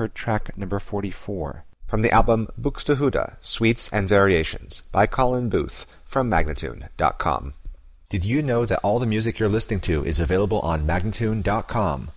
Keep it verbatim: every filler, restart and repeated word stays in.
heard track number forty-four from the album Buxtehude, Suites and Variations by Colin Booth from Magnatune dot com. Did you know that all the music you're listening to is available on Magnatune dot com?